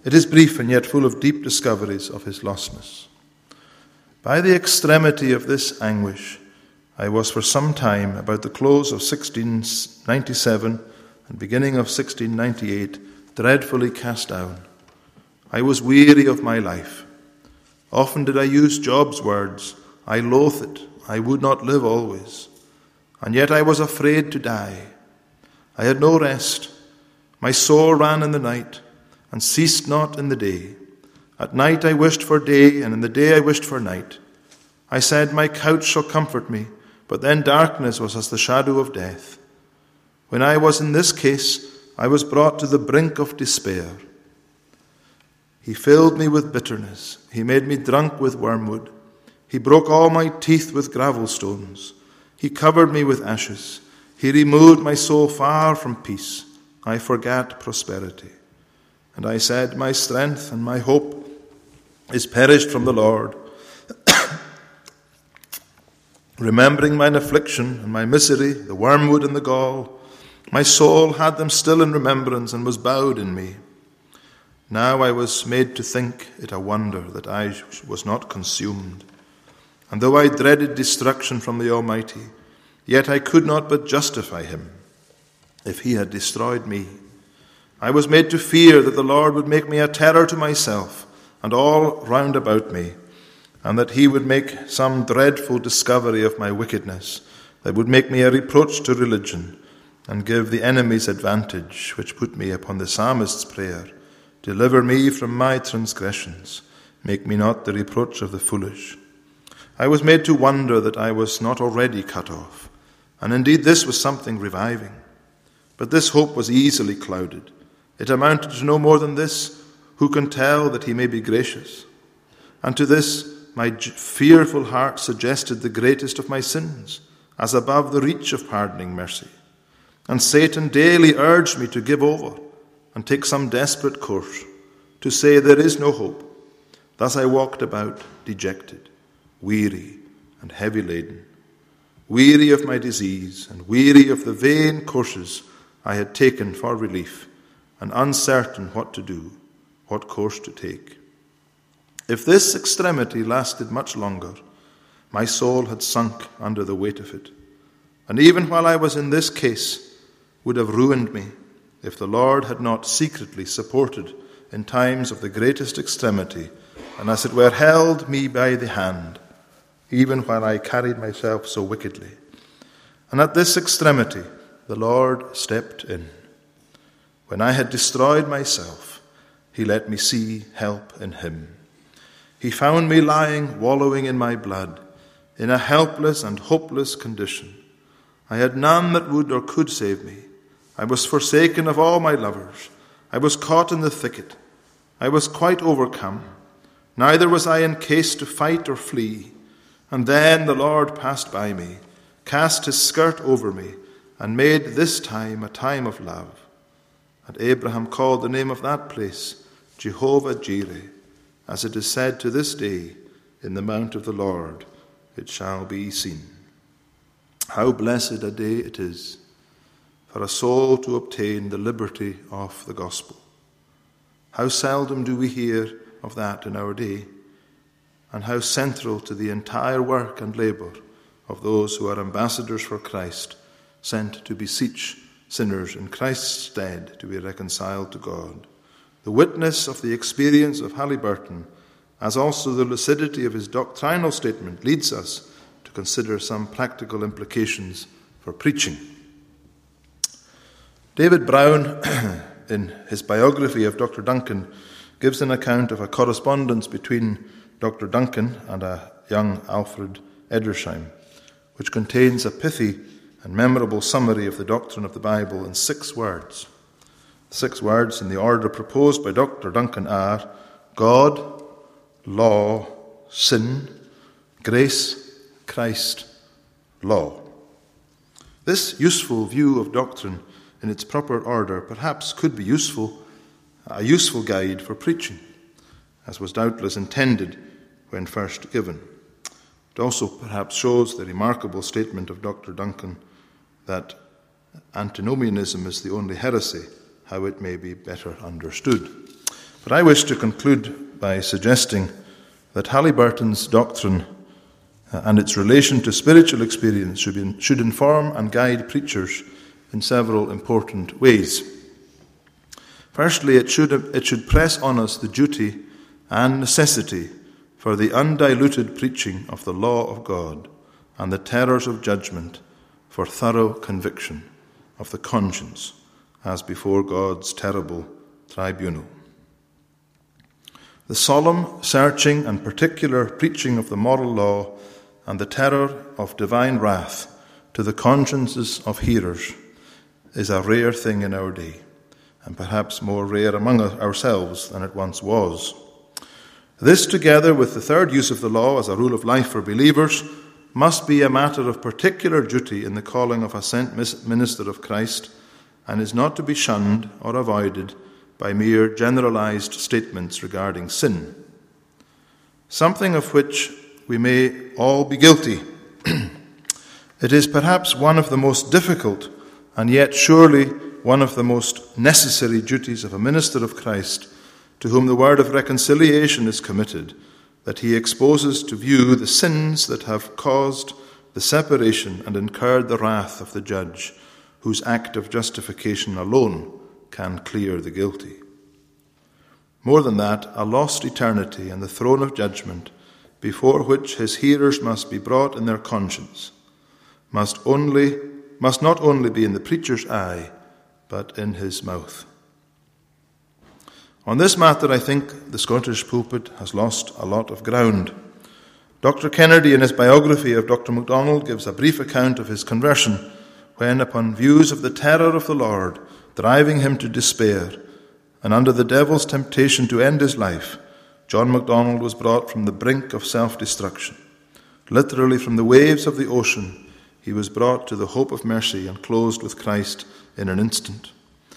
[SPEAKER 1] of deep discoveries of his lostness. By the extremity of this anguish, I was for some time, about the close of 1697 and beginning of 1698, dreadfully cast down. I was weary of my life. Often did I use Job's words, I loathe it, I would not live always. And yet I was afraid to die. I had no rest. My soul ran in the night, and ceased not in the day. At night I wished for day, and in the day I wished for night. I said, my couch shall comfort me, but then darkness was as the shadow of death. When I was in this case, I was brought to the brink of despair. He filled me with bitterness. He made me drunk with wormwood. He broke all my teeth with gravel stones. He covered me with ashes. He removed my soul far from peace. I forgat prosperity. And I said, my strength and my hope is perished from the Lord. Remembering mine affliction and my misery, the wormwood and the gall, my soul had them still in remembrance and was bowed in me. Now I was made to think it a wonder that I was not consumed. And though I dreaded destruction from the Almighty, yet I could not but justify him if he had destroyed me. I was made to fear that the Lord would make me a terror to myself and all round about me, and that he would make some dreadful discovery of my wickedness that would make me a reproach to religion and give the enemy's advantage, which put me upon the psalmist's prayer, deliver me from my transgressions, make me not the reproach of the foolish. I was made to wonder that I was not already cut off, and indeed this was something reviving. But this hope was easily clouded. It amounted to no more than this: who can tell that he may be gracious? And to this my fearful heart suggested the greatest of my sins, as above the reach of pardoning mercy. And Satan daily urged me to give over and take some desperate course, to say there is no hope. Thus I walked about dejected, weary and heavy laden, weary of my disease and weary of the vain courses I had taken for relief, and uncertain what to do, what course to take. If this extremity lasted much longer, my soul had sunk under the weight of it, and even while I was in this case, would have ruined me if the Lord had not secretly supported in times of the greatest extremity, and as it were held me by the hand, even while I carried myself so wickedly. And at this extremity the Lord stepped in. When I had destroyed myself, he let me see help in him. He found me lying, wallowing in my blood, in a helpless and hopeless condition. I had none that would or could save me. I was forsaken of all my lovers. I was caught in the thicket. I was quite overcome. Neither was I in case to fight or flee. And then the Lord passed by me, cast his skirt over me, and made this time a time of love. And Abraham called the name of that place Jehovah-Jireh, as it is said to this day, in the mount of the Lord it shall be seen. How blessed a day it is for a soul to obtain the liberty of the gospel. How seldom do we hear of that in our day, and how central to the entire work and labour of those who are ambassadors for Christ, sent to beseech sinners in Christ's stead to be reconciled to God. The witness of the experience of Halliburton, as also the lucidity of his doctrinal statement, leads us to consider some practical implications for preaching. David Brown, in his biography of Dr. Duncan, gives an account of a correspondence between Dr. Duncan and a young Alfred Edersheim, which contains a pithy and memorable summary of the doctrine of the Bible in 6 words. 6 words in the order proposed by Dr. Duncan are God, law, sin, grace, Christ, law. This useful view of doctrine in its proper order perhaps could be a useful guide for preaching, as was doubtless intended when first given. It also perhaps shows the remarkable statement of Dr. Duncan that antinomianism is the only heresy, how it may be better understood. But I wish to conclude by suggesting that Halliburton's doctrine and its relation to spiritual experience should inform and guide preachers in several important ways. Firstly, it should press on us the duty and necessity for the undiluted preaching of the law of God and the terrors of judgment, for thorough conviction of the conscience as before God's terrible tribunal. The solemn, searching, and particular preaching of the moral law and the terror of divine wrath to the consciences of hearers is a rare thing in our day, and perhaps more rare among ourselves than it once was. This, together with the third use of the law as a rule of life for believers, must be a matter of particular duty in the calling of a sent minister of Christ, and is not to be shunned or avoided by mere generalized statements regarding sin, something of which we may all be guilty. It is perhaps one of the most difficult, and yet surely one of the most necessary duties of a minister of Christ, to whom the word of reconciliation is committed, that he exposes to view the sins that have caused the separation and incurred the wrath of the judge, whose act of justification alone can clear the guilty. More than that, a lost eternity and the throne of judgment, before which his hearers must be brought in their conscience, must not only be in the preacher's eye, but in his mouth. On this matter, I think the Scottish pulpit has lost a lot of ground. Dr. Kennedy, in his biography of Dr. MacDonald, gives a brief account of his conversion, when, upon views of the terror of the Lord driving him to despair, and under the devil's temptation to end his life, John MacDonald was brought from the brink of self-destruction. Literally from the waves of the ocean, he was brought to the hope of mercy and closed with Christ in an instant.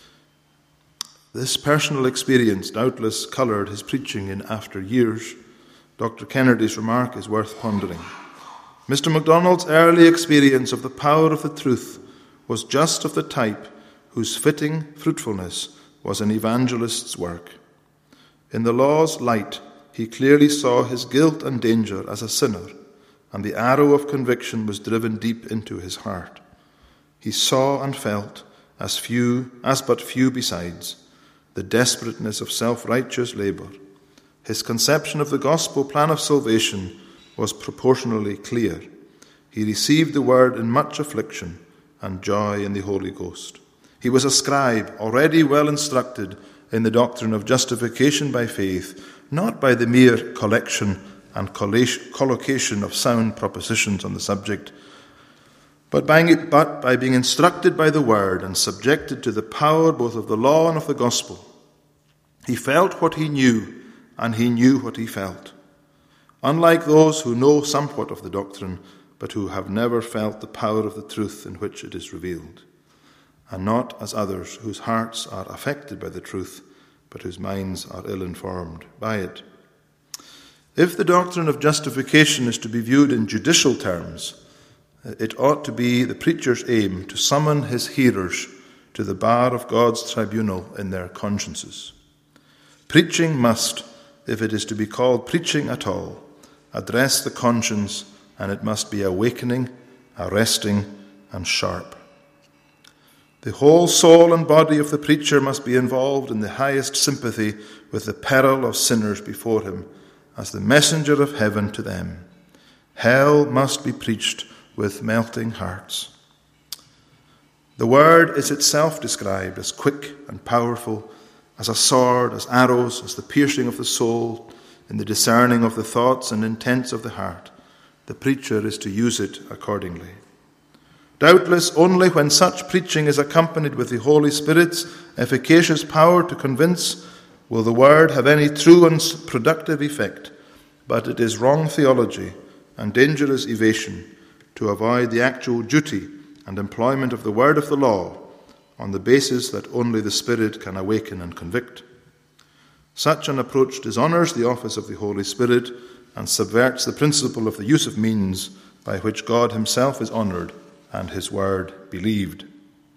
[SPEAKER 1] This personal experience doubtless coloured his preaching in after years. Dr. Kennedy's remark is worth pondering. Mr. MacDonald's early experience of the power of the truth was just of the type whose fitting fruitfulness was an evangelist's work. In the law's light, he clearly saw his guilt and danger as a sinner, and the arrow of conviction was driven deep into his heart. He saw and felt, as but few besides, the desperateness of self-righteous labour. His conception of the gospel plan of salvation was proportionally clear. He received the word in much affliction and joy in the Holy Ghost. He was a scribe, already well instructed in the doctrine of justification by faith, not by the mere collection and collocation of sound propositions on the subject, but by being instructed by the word and subjected to the power both of the law and of the gospel. He felt what he knew, and he knew what he felt. Unlike those who know somewhat of the doctrine, but who have never felt the power of the truth in which it is revealed, and not as others whose hearts are affected by the truth, but whose minds are ill-informed by it. If the doctrine of justification is to be viewed in judicial terms, it ought to be the preacher's aim to summon his hearers to the bar of God's tribunal in their consciences. Preaching must, if it is to be called preaching at all, address the conscience, and it must be awakening, arresting, and sharp. The whole soul and body of the preacher must be involved in the highest sympathy with the peril of sinners before him, as the messenger of heaven to them. Hell must be preached with melting hearts. The word is itself described as quick and powerful, as a sword, as arrows, as the piercing of the soul, in the discerning of the thoughts and intents of the heart. The preacher is to use it accordingly. Doubtless only when such preaching is accompanied with the Holy Spirit's efficacious power to convince will the word have any true and productive effect, but it is wrong theology and dangerous evasion to avoid the actual duty and employment of the word of the law on the basis that only the Spirit can awaken and convict. Such an approach dishonours the office of the Holy Spirit and subverts the principle of the use of means by which God himself is honoured and his word believed.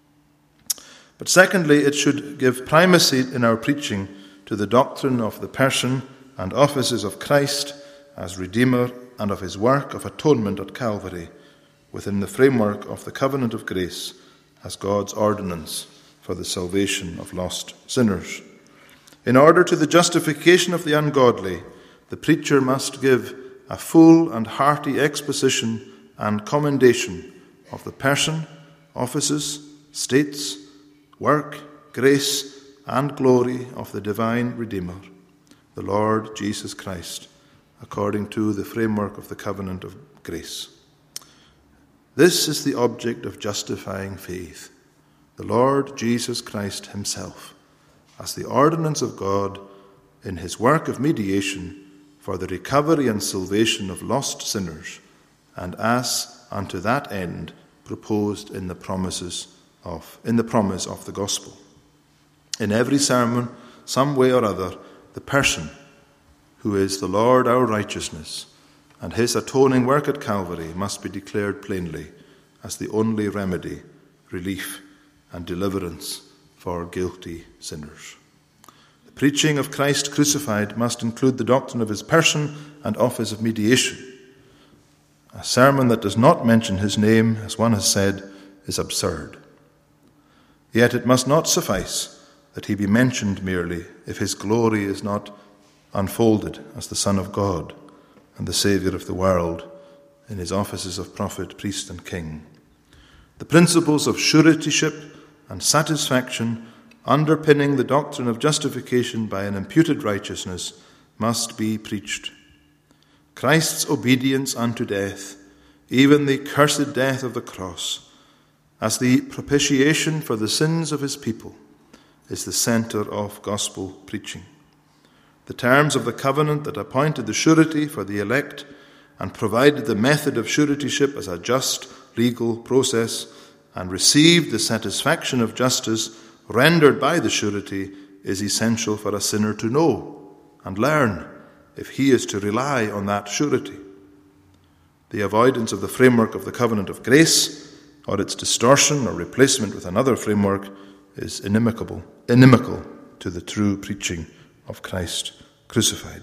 [SPEAKER 1] But secondly, it should give primacy in our preaching to the doctrine of the person and offices of Christ as Redeemer and of his work of atonement at Calvary within the framework of the covenant of grace as God's ordinance for the salvation of lost sinners. In order to the justification of the ungodly, the preacher must give a full and hearty exposition and commendation of the person, offices, states, work, grace, and glory of the divine Redeemer, the Lord Jesus Christ, according to the framework of the covenant of grace. This is the object of justifying faith, the Lord Jesus Christ himself, as the ordinance of God in his work of mediation for the recovery and salvation of lost sinners, and as unto that end proposed in the promise of the gospel. In every sermon, some way or other, the person who is the Lord our righteousness and his atoning work at Calvary must be declared plainly as the only remedy, relief, and deliverance for guilty sinners. The preaching of Christ crucified must include the doctrine of his person and office of mediation. A sermon that does not mention his name, as one has said, is absurd. Yet it must not suffice that he be mentioned merely if his glory is not unfolded as the Son of God and the Saviour of the world in his offices of prophet, priest, and king. The principles of suretyship and satisfaction underpinning the doctrine of justification by an imputed righteousness must be preached. Christ's obedience unto death, even the cursed death of the cross, as the propitiation for the sins of his people, is the centre of gospel preaching. The terms of the covenant that appointed the surety for the elect and provided the method of suretyship as a just legal process and received the satisfaction of justice rendered by the surety is essential for a sinner to know and learn if he is to rely on that surety. The avoidance of the framework of the covenant of grace or its distortion or replacement with another framework is inimical to the true preaching of Christ crucified.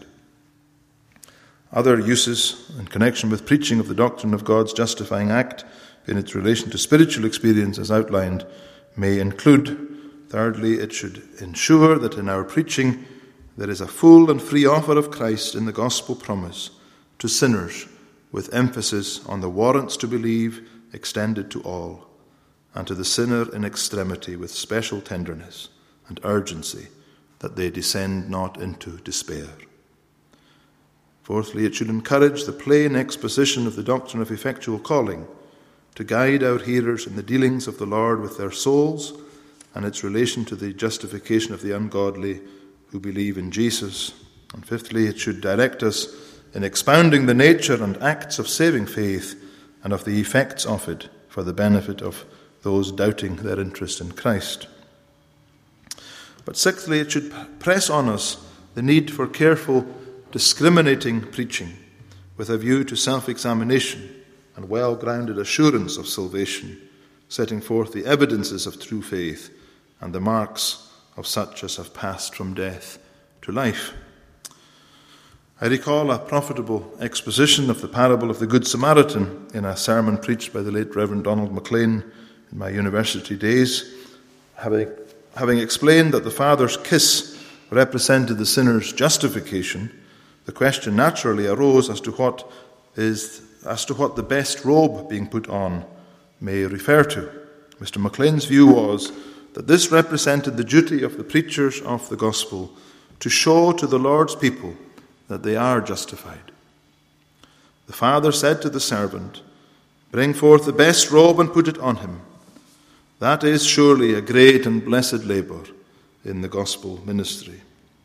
[SPEAKER 1] Other uses in connection with preaching of the doctrine of God's justifying act in its relation to spiritual experience as outlined may include, thirdly, it should ensure that in our preaching there is a full and free offer of Christ in the gospel promise to sinners, with emphasis on the warrants to believe extended to all, and to the sinner in extremity with special tenderness and urgency, that they descend not into despair. Fourthly, it should encourage the plain exposition of the doctrine of effectual calling to guide our hearers in the dealings of the Lord with their souls and its relation to the justification of the ungodly who believe in Jesus. And fifthly, it should direct us in expounding the nature and acts of saving faith and of the effects of it for the benefit of those doubting their interest in Christ. But sixthly, it should press on us the need for careful, discriminating preaching with a view to self-examination and well-grounded assurance of salvation, setting forth the evidences of true faith and the marks of such as have passed from death to life. I recall a profitable exposition of the parable of the Good Samaritan in a sermon preached by the late Reverend Donald MacLean in my university days. Having explained that the Father's kiss represented the sinner's justification, the question naturally arose as to what the best robe being put on may refer to. Mr. MacLean's view was that this represented the duty of the preachers of the gospel to show to the Lord's people that they are justified. The Father said to the servant, "Bring forth the best robe and put it on him." That is surely a great and blessed labour in the gospel ministry.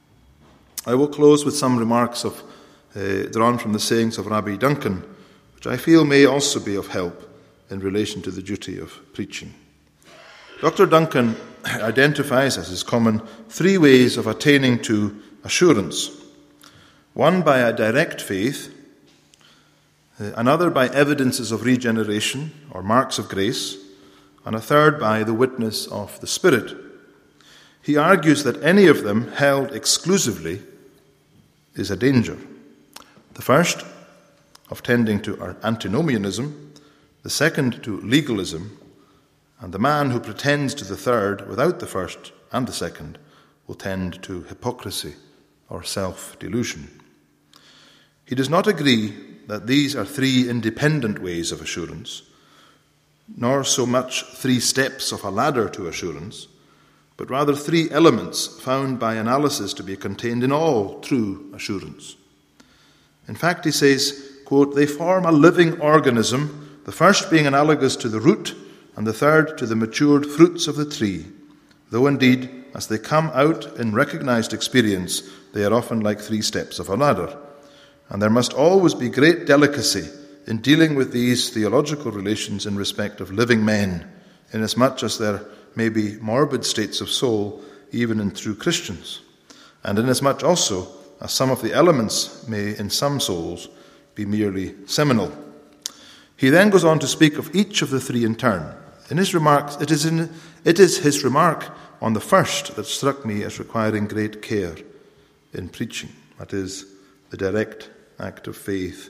[SPEAKER 1] I will close with some remarks drawn from the sayings of Rabbi Duncan, which I feel may also be of help in relation to the duty of preaching. Dr. Duncan identifies, as is common, 3 ways of attaining to assurance. One by a direct faith, another by evidences of regeneration or marks of grace, and a third by the witness of the Spirit. He argues that any of them held exclusively is a danger. The first, of tending to antinomianism, the second to legalism, and the man who pretends to the third without the first and the second will tend to hypocrisy or self-delusion. He does not agree that these are 3 independent ways of assurance, nor so much 3 steps of a ladder to assurance, but rather 3 elements found by analysis to be contained in all true assurance. In fact, he says, quote, "They form a living organism, the first being analogous to the root, and the third to the matured fruits of the tree, though indeed, as they come out in recognized experience, they are often like 3 steps of a ladder. And there must always be great delicacy in dealing with these theological relations in respect of living men, inasmuch as there may be morbid states of soul even in true Christians, and inasmuch also as some of the elements may in some souls be merely seminal." He then goes on to speak of each of the 3 in turn. In his remarks, it is his remark on the first that struck me as requiring great care in preaching. That is, the direct act of faith.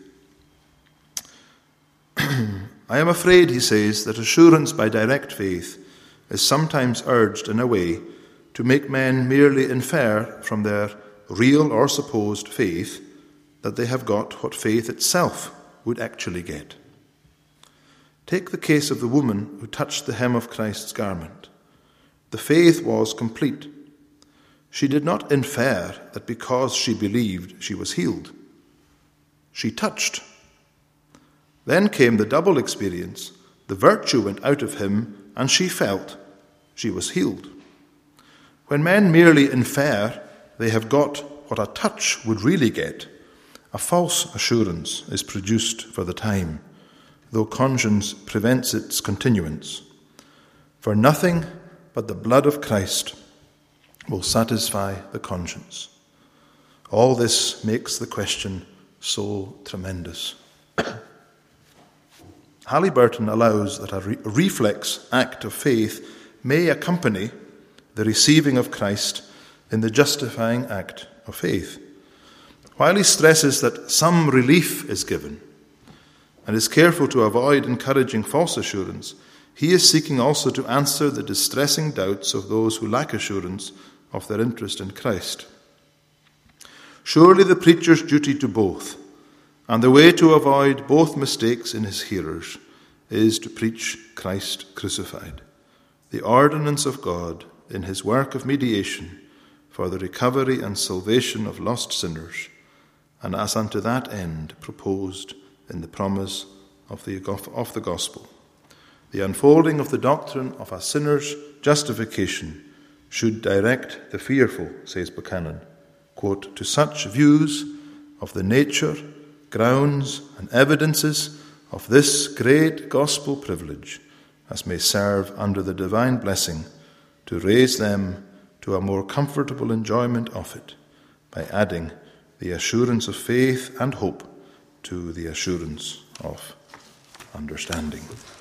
[SPEAKER 1] "I am afraid," he says, "that assurance by direct faith is sometimes urged in a way to make men merely infer from their real or supposed faith that they have got what faith itself would actually get. Take the case of the woman who touched the hem of Christ's garment. The faith was complete. She did not infer that because she believed she was healed. She touched. Then came the double experience. The virtue went out of him, and she felt she was healed. When men merely infer they have got what a touch would really get, a false assurance is produced for the time, though conscience prevents its continuance. For nothing but the blood of Christ will satisfy the conscience. All this makes the question so tremendous. Halliburton allows that a reflex act of faith may accompany the receiving of Christ in the justifying act of faith. While he stresses that some relief is given and is careful to avoid encouraging false assurance, he is seeking also to answer the distressing doubts of those who lack assurance of their interest in Christ. Surely the preacher's duty to both, and the way to avoid both mistakes in his hearers, is to preach Christ crucified, the ordinance of God in his work of mediation for the recovery and salvation of lost sinners, and as unto that end proposed in the promise of the gospel. The unfolding of the doctrine of a sinner's justification should direct the fearful, says Buchanan, quote, to such views of the nature, grounds, and evidences of this great gospel privilege as may serve under the divine blessing to raise them to a more comfortable enjoyment of it by adding the assurance of faith and hope to the assurance of understanding.